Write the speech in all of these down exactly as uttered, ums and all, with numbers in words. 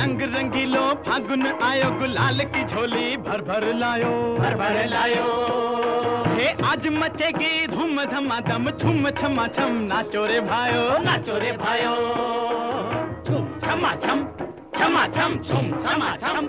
रंग रंगीलो फागुन आयो, गुलाल की झोली भर भर लायो, भर भर लायो। हे आज मचेगी धूम धमाधम, छुम छमा छम, नाचो रे भायो, नाचो रे भायो। छुम छमा छम, छमा छम, छुम छमा छम।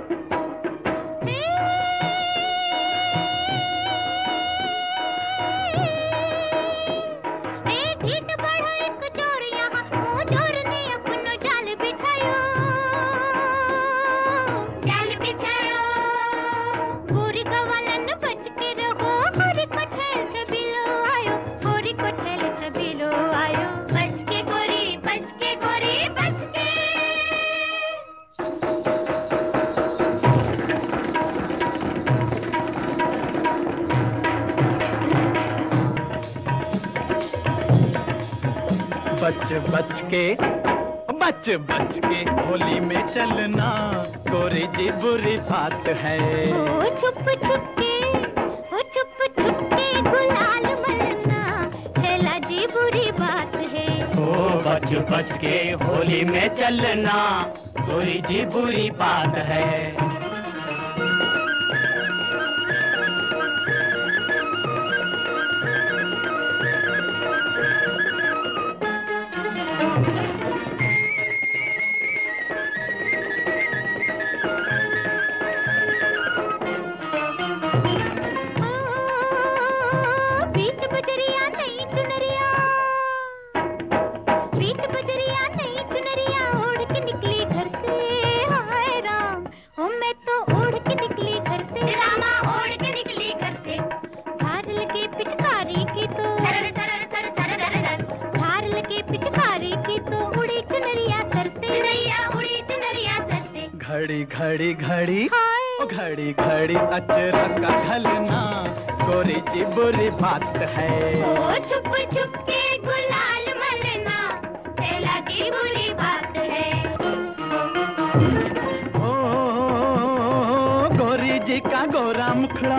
बच बच के बच बच के होली में चलना, गोरी जी बुरी बात है। ओ छुप छुप के, ओ छुप छुप के गुलाल मलना, चला जी बुरी बात है। ओ बच बच के होली में चलना, गोरी जी बुरी बात है। घड़ी घड़ी घड़ी ओ घड़ी घड़ी अचरा का ढलना, गोरी जी बुरी बात है। ओ छुप छुप के गुलाल मलना, चला जी बुरी बात है। ओ गोरी जी का गोरा मुखड़ा,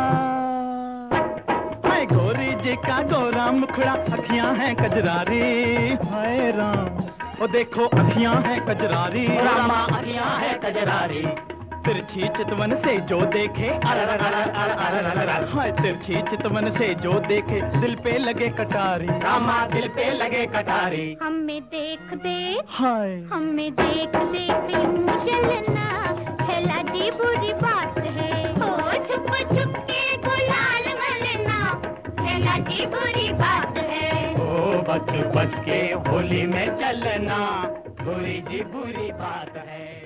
हाय गोरी जी का गोरा मुखड़ा, अखियां हैं कजरारी, हाय राम ओ देखो अखियां हैं कजरारी, रामा अखियां हैं कजरारी। तिरछी चितवन से जो देखे, हाय तिरछी चितवन से जो देखे, दिल पे लगे कटारी, रामा दिल पे लगे कटारी। हमें देख देख, हाय हमें देख देख यूं चलना, चला जी बुरी बात है। ओ छुप छुप के गुलाल मलना, चला जी बुरी बात है। ओ बच बच के होली में चलना, बुरी जी बुरी बात है।